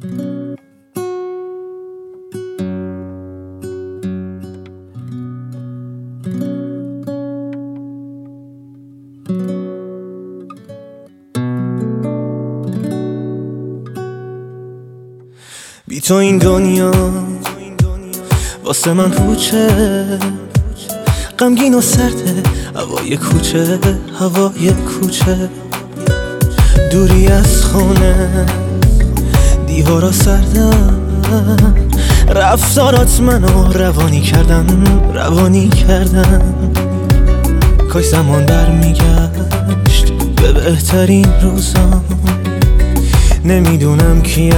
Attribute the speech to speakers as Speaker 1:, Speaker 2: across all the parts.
Speaker 1: بی تو این دنیا واسه من پوچه، غمگین و سرده هوای کوچه، هوای کوچه. دوری از خونه، دیوارا سردن، رفتارات منو روانی کردن. کاش زمان برمیگشت به بهترین روزام. نمیدونم کیم،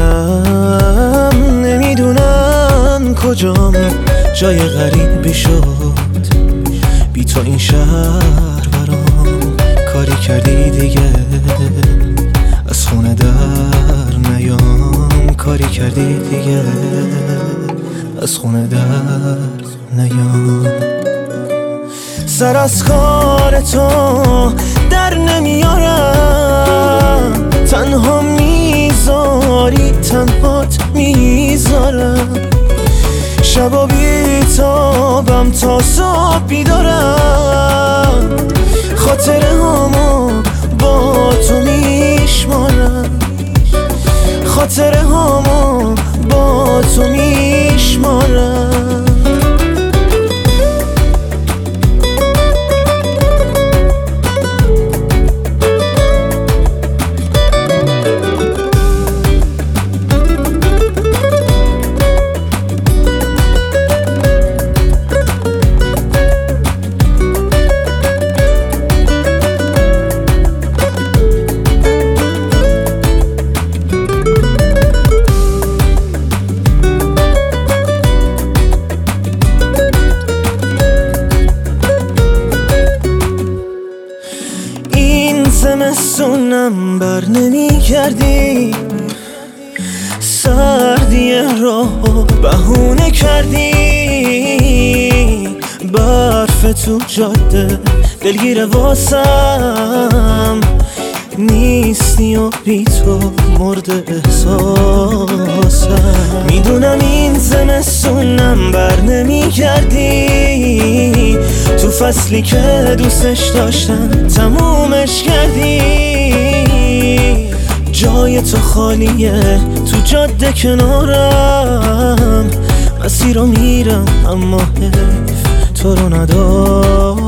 Speaker 1: نمیدونم کجام، جای غریبی شد بی تو این شهر برام. کاری کردی دیگه از خونه در نیام، کاری کردی دیگه از خونه در نیام. سر از کار تو در نمیارم، تنها میذاری تنهات میذارم. شبا بیتابم تا صبح بیدارم، خاطره هامو با تو میشمارم، خاطره هامو با تو میشمارم. زمستونم بر نمی کردی، سردی راهو بهونه کردی. برف تو جاده دلگیر واسم نیستی و بی تو مرد احساسم. میدونم این زمستونم بر نمی کردی، تو فصلی که دوستش داشتم تمومش کردی. جای تو خالیه تو جاده کنارم، مسیر رو میرم اما حیف تو رو ندارم.